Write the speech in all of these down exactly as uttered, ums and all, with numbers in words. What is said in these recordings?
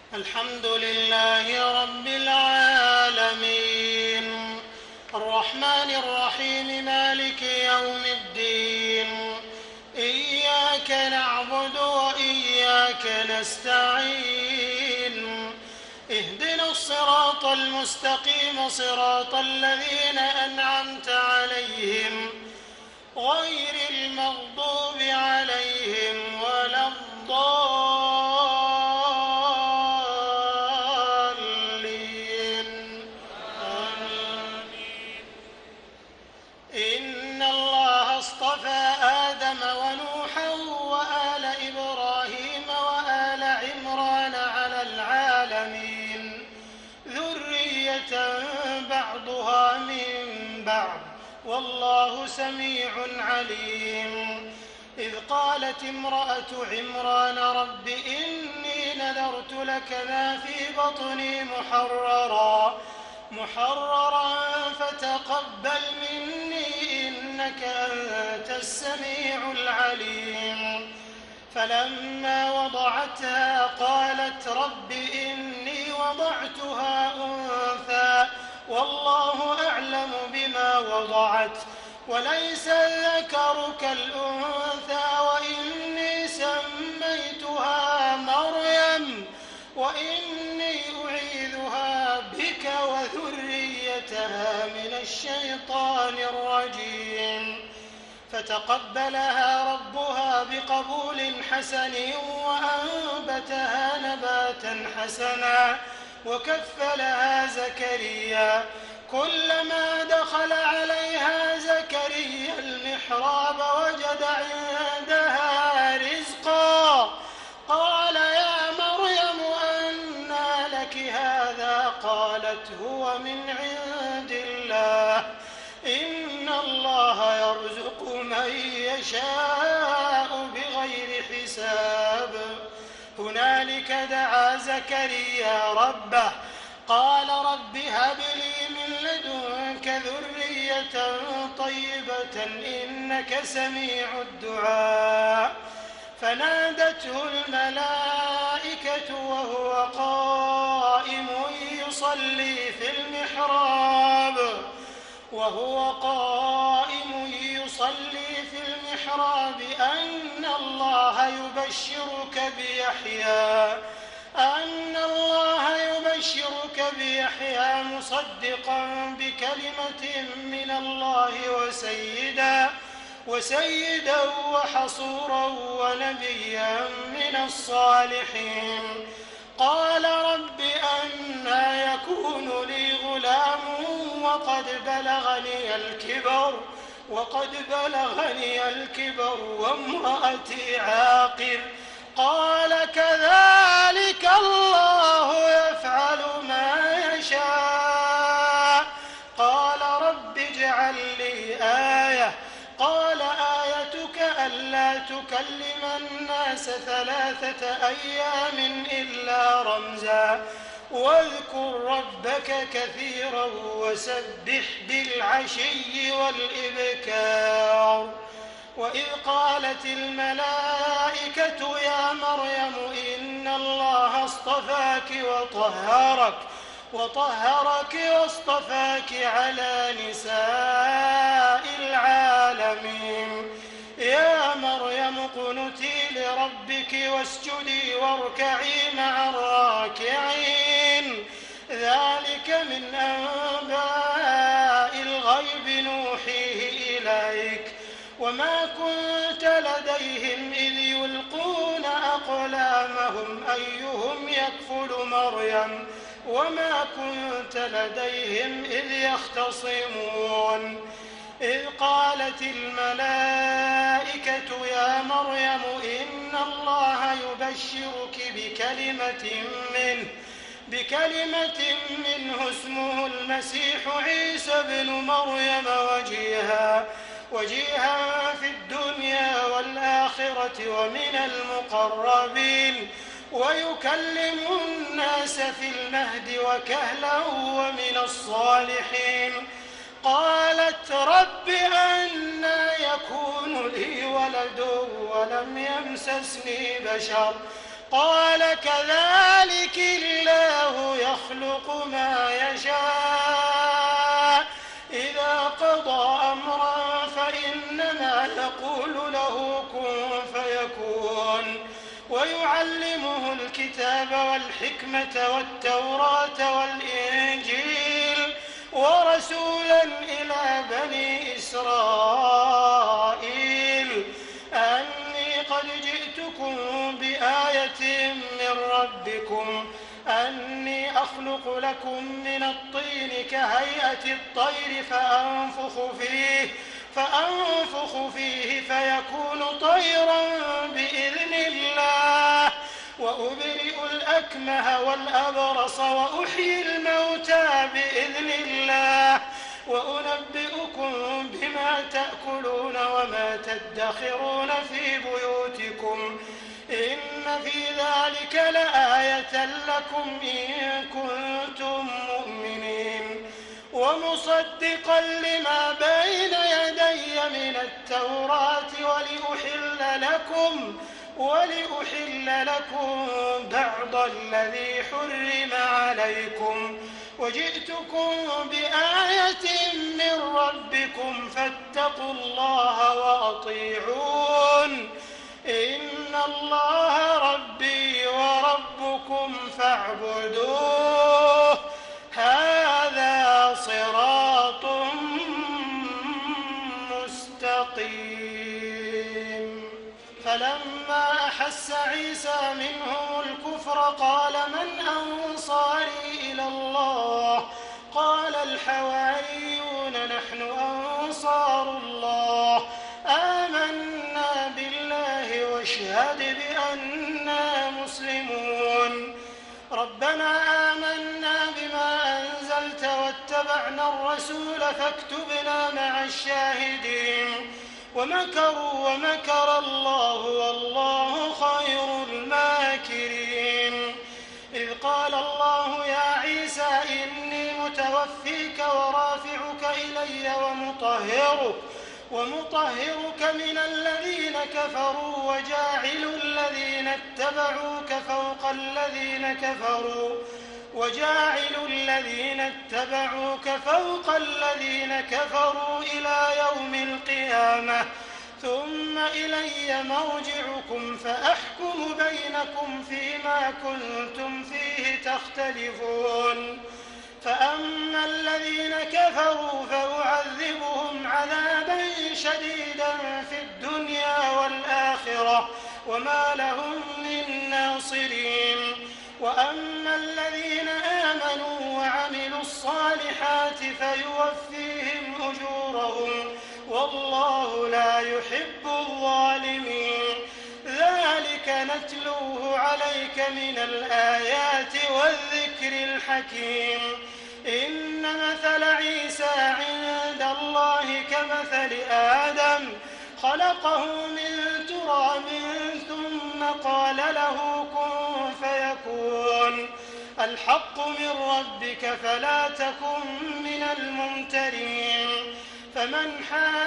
الحمد لله رب العالمين الرحمن الرحيم مالك يوم الدين إياك نعبد وإياك نستعين اهدنا الصراط المستقيم صراط الذين أنعمت عليهم غير المغضوب عليهم ولا الضالين آمين. إن الله اصطفى آدم ونوحا وآل إبراهيم وآل عمران على العالمين ذرية بعضها من بعض والله سميع عليم. إذ قالت امرأة عمران رب إني نذرت لك ما في بطني محررا محررا فتقبل مني إنك أنت السميع العليم. فلما وضعتها قالت رب إني وضعتها أنثى والله أعلم بما وضعت وليس الذكر كالأنثى وإني سميتها مريم وإني أعيذها بك وذريتها من الشيطان الرجيم. فتقبلها ربها بقبول حسن وأنبتها نباتا حسنا وكفلها زكريا. كلما دخل عليها زكريا المحراب وجد عندها رزقا قال يا مريم أنى لك هذا قالت هو من عند الله إن الله يرزق من يشاء بغير حساب. هنالك دعا زكريا ربه قال رب هب لي من لدنك ذرية طيبة إنك سميع الدعاء. فنادته الملائكة وهو قائم يصلي في المحراب وهو قائم يصلي في المحراب أن الله يبشرك بيحيى أن الله يبشرك بيحيى مصدقا بكلمة من الله وسيدا وسيدا وحصورا ونبيا من الصالحين. قال رب أنى يكون لي غلام وقد بلغني الكبر وقد بلغني الكبر وامرأتي عاقر. قال كذلك الله يفعل ما يشاء. قال رب اجعل لي آية قال آيتك ألا تكلم الناس ثلاثة أيام إلا رمزا واذكر ربك كثيرا وسبح بالعشي والإبكار. وإذ قالت الملائكة يا مريم إن الله اصطفاك وطهرك وطهرك واصطفاك على نساء العالمين. يا مريم اقنتي لربك واسجدي واركعي مع الراكعين. ذلك من أنباء الغيب نوحيه إليك وما كنت لديهم إذ يلقون أقلامهم أيهم يكفل مريم وما كنت لديهم إذ يختصمون. إذ قالت الملائكة يا مريم إن الله يبشرك بكلمة منه بكلمة منه اسمه المسيح عيسى بن مريم وجيها وجيها في الدنيا والآخرة ومن المقربين ويكلم الناس في المهد وكهلا ومن الصالحين. قالت رب أنى يكون لي ولد ولم يمسسني بشر قال كذلك يخلق ما يشاء إذا قضى أمرا فإنما يقول له كن فيكون ويعلمه الكتاب والحكمة والتوراة والإنجيل ورسولا إلى بني إسرائيل أني قد جئتكم بآية من ربكم أني أخلق لكم من الطين كهيئة الطير فأنفخ فيه فأنفخ فيه فيكون طيرا بإذن الله وأبرئ الأكمه والأبرص وأحيي الموتى بإذن الله وأنبئكم بما تأكلون وما تدخرون في بيوتكم إن في ذلك لآية لكم إن كنتم مؤمنين ومصدقا لما بين يدي من التوراة ولأحل لكم ولأحل لكم بعض الذي حرم عليكم وجئتكم بآية من ربكم فاتقوا الله وأطيعون إن الله ربي وربكم فاعبدوه هذا صراط مستقيم فلما أحس عيسى منهم الكفر قال من أنصاري إلى الله قال الحواريون نحن أنصار الله آمنا بالله واشهد بأننا مسلمون ربنا آمنا بما أنزلت واتبعنا الرسول فاكتبنا مع الشاهدين ومكروا ومكر الله والله خير الماكرين إذ قال الله يا عيسى إني متوفيك ورافعك إلي ومطهرك ومطهرك من الذين كفروا وجاعل الذين اتبعوك فوق الذين كفروا وجاعل الذين اتبعوك فوق الذين كفروا إلى يوم القيامة ثم إلي مرجعكم فأحكم بينكم فيما كنتم فيه تختلفون فأما الذين كفروا فأعذبهم عذابا شديدا في الدنيا والآخرة وما لهم من ناصرين وأما الذين آمنوا وعملوا الصالحات فيوفيهم أجورهم والله لا يحب الظالمين ذلك نتلوه عليك من الآيات والذكر الحكيم إن مثل عيسى عند الله كمثل آدم خلقه من تراب ثم قال له كن فيكون الحق من ربك فلا تكن من الممترين فمن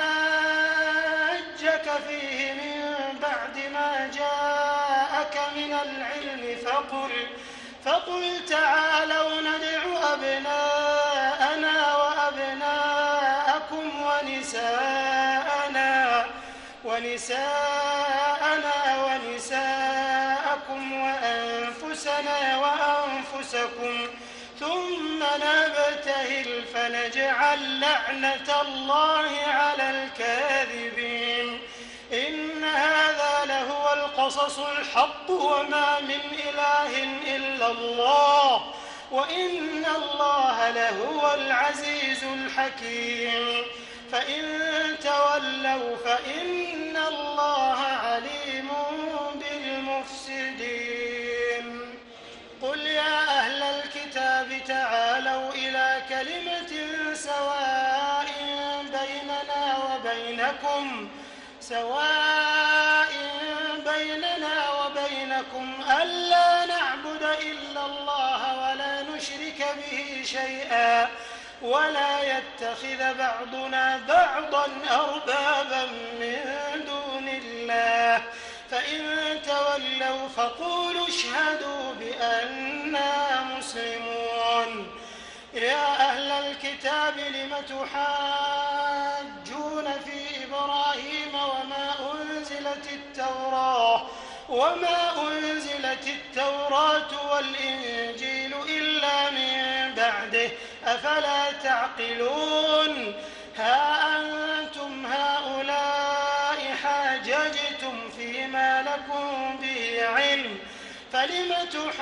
حاجك فيه من بعد ما جاءك من العلم فقل فقل تعالوا ندع أبناءنا وأبناءكم ونساءنا ونساءنا ونساءكم وأنفسنا وأنفسكم ثم نبتهل فنجعل لعنة الله على الكاذبين إن هذا لهو القصص الحق وما من إله إلا الله وإن الله لهو العزيز الحكيم فإن تولوا فإن الله عليم بالمفسدين قل يا أهل الكتاب تعالوا إلى كلمة سواء بيننا وبينكم سواء بيننا وبينكم ألا نعبد إلا الله ولا نشرك به شيئا ولا يتخذ بعضنا بعضا أربابا من دون الله فإن تولوا فقولوا اشهدوا بأننا مسلمون يا أهل الكتاب لم تحاجون في إبراهيم وما أنزلت التوراة وما أنزلت التوراة والإنجيل إلا من بعده أفلا تعقلون ها أنتم هؤلاء حاججتم فيما لكم به علم فلم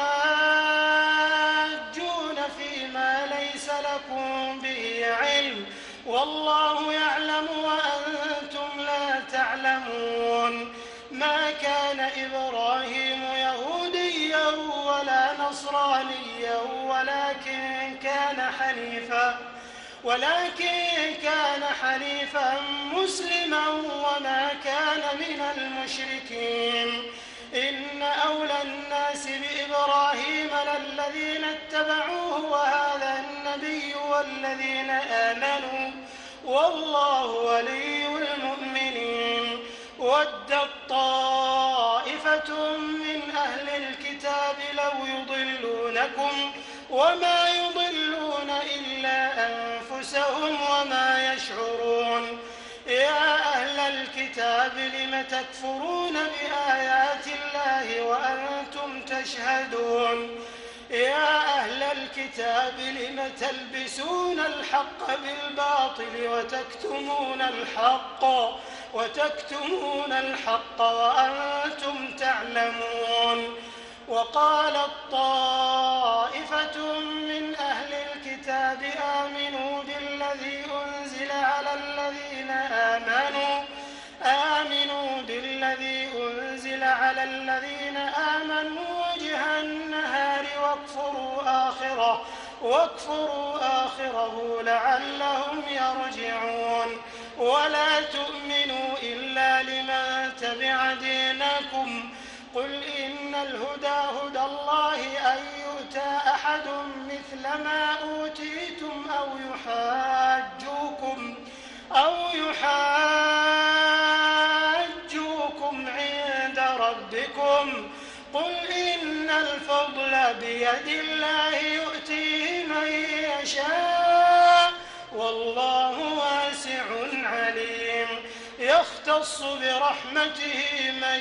تحاجون فيما ليس لكم به علم والله يعلم وأنتم لا تعلمون ما كان إبراهيم يهوديا ولا نصرانيا ولكن كان حنيفا ولكن كان حنيفا مسلما وما كان من المشركين إن أولى الناس بإبراهيم للذين اتبعوه وهذا النبي والذين آمنوا والله ولي المؤمنين ودت طائفة من أهل الكتاب لو يضلونكم وما يضلون إلا أنفسهم وما يشعرون يا أهل الكتاب لم تكفرون بآيات الله وأنتم تشهدون يا أهل الكتاب لم تلبسون الحق بالباطل وتكتمون الحق وتكتمون الحق وأنتم تعلمون وقالت طائفة من أهل الكتاب آمنوا بالذي أنزل على الذين آمنوا آمنوا بالذي أنزل على الذين آمنوا وجه النهار واكفروا آخره واكفروا آخره لعلهم يرجعون ولا تؤمنوا إلا لمن تبع دينكم قل إن الهدى هدى الله أن يؤتى أحد مثل ما أوتيتم أو يحاجوكم أو يحاجوكم عند ربكم قل إن الفضل بيد الله يؤتيه من يشاء والله واسع عليم يختص برحمته من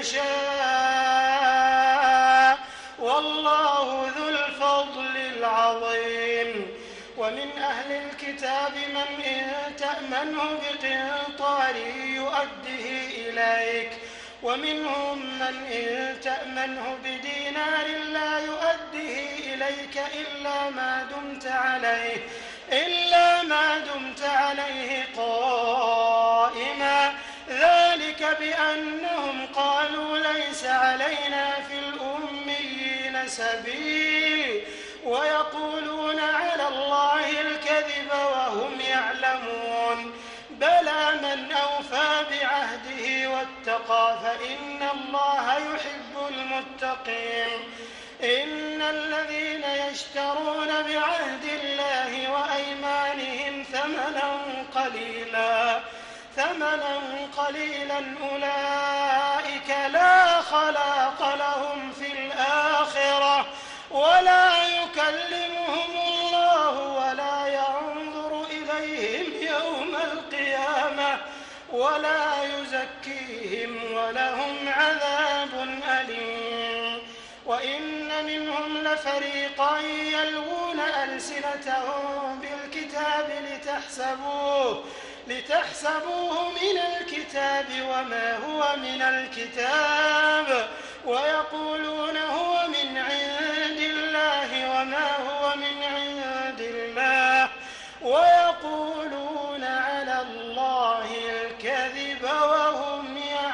يشاء والله ذو الفضل العظيم ومن أهل الكتاب من إن تأمنه بقنطار يؤده إليك ومنهم من إن تأمنه بدينار لا يؤده إليك إلا ما دمت عليه إلا ما دمت عليه قائما ذلك بأنهم قالوا ليس علينا في الأميين سبيل ويقولون على الله الكذب وهم يعلمون بلى من أوفى بعهده واتقى فإن الله يحب المتقين إن الذين يشترون بعهد الله وأيمانهم ثمنا قليلا ثمنا قليلا أولئك لا خلاق لهم في الآخرة ولا يكلمهم الله ولا ينظر إليهم يوم القيامة ولا يزكيهم ولهم عذاب أليم وإن منهم لفريقا يلوون ألسنتهم بالكتاب لتحسبوه لتحسبوه من الكتاب وما هو من الكتاب ويقولون هو من عند الله وما هو من عند الله ويقولون على الله الكذب وهم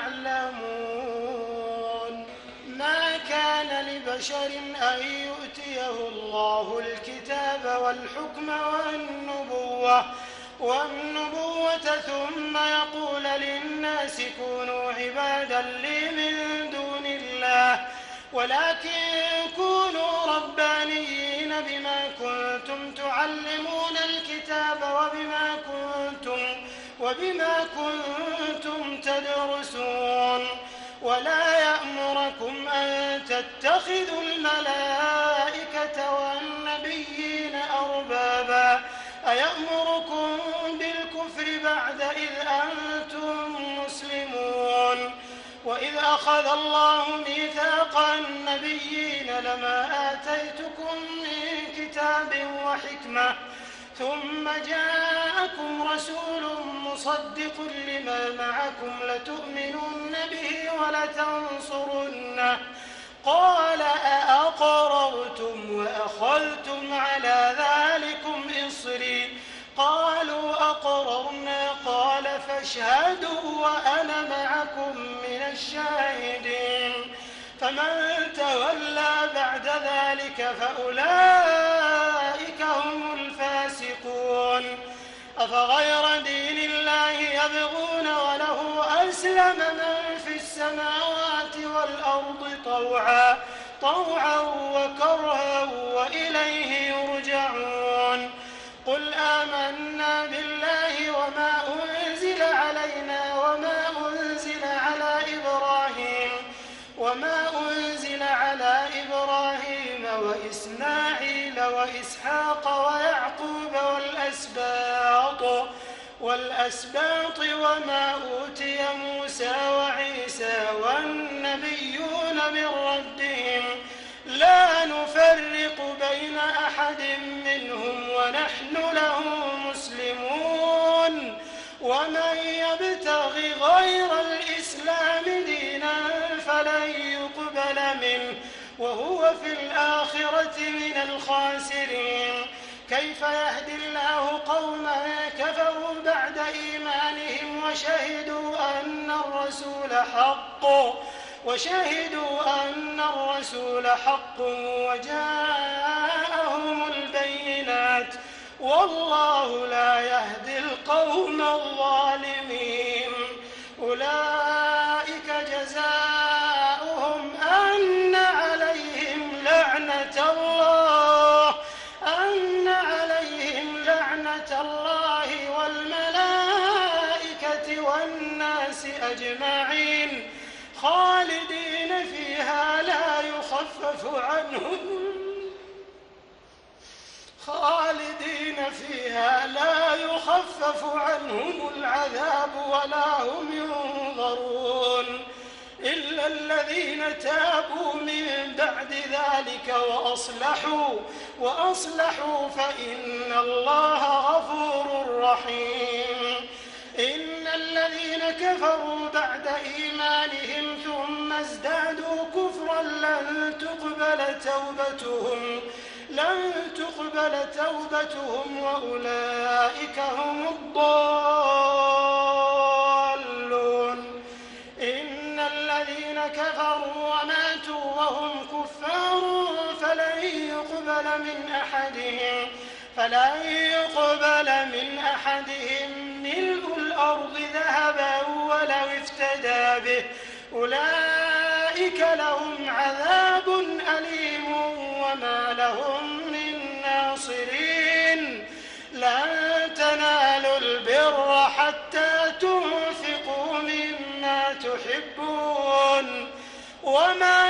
يعلمون ما كان لبشر أن يؤتيه الله الكتاب والحكم والنبوة والنبوة ثم يقول للناس كونوا عبادا لي من دون الله ولكن كونوا ربانيين بما كنتم تعلمون الكتاب وبما كنتم وبما كنتم تدرسون ولا يأمركم أن تتخذوا الملائكة والنبيين أربابا أيأمركم بالكفر بعد إذ أنتم مسلمون وإذ أخذ الله ميثاق النبيين لما آتيتكم من كتاب وحكمة ثم جاءكم رسول مصدق لما معكم لتؤمنن به ولتنصرنه قال أأقررتم وأخذتم على ذلكم إصري قالوا أقررنا قال فاشهدوا وأنا معكم من الشاهدين فمن تولى بعد ذلك فأولئك هم الفاسقون أفغير دين الله يبغون وله أسلم من في السماوات والأرض طوعا طوعا وكرها وإليه يرجعون قل آمنا بالله وما أنزل علينا وما أنزل على إبراهيم وما أنزل على إبراهيم وإسماعيل وإسحاق ويعقوب والأسباط والأسباط وما أوتي موسى وعيسى والنبيون من ربهم لا نفرق بين أحد منهم ونحن له مسلمون ومن يبتغ غير الإسلام دينا فلن يقبل منه وهو في الآخرة من الخاسرين كيف يهدي الله قوما كفروا بعد إيمانهم وشهدوا أن الرسول حق وشهدوا أن الرسول حق وجاءهم البينات والله لا يهدي القوم الظالمين أولئك جزاؤهم أن عليهم لعنة الله أن عليهم لعنة الله والملائكة والناس أجمعين خالدين فيها لا يخفف عنهم خالدين فيها لا يخفف عنهم العذاب ولا هم ينظرون إلا الذين تابوا من بعد ذلك وأصلحوا وأصلحوا فإن الله غفور رحيم إن الذين كفروا بعد إيمانهم ثم ازدادوا كفرا لن تقبل توبتهم لن تقبل توبتهم وأولئك هم الضالون إن الذين كفروا وماتوا وهم كفار فلن يقبل من أحدهم فلن يقبل من أحدهم ملء الأرض ذهبا ولو افتدى به أولئك لهم عذاب أليم وما لهم من ناصرين لن تنالوا البر حتى تنفقوا مما تحبون وما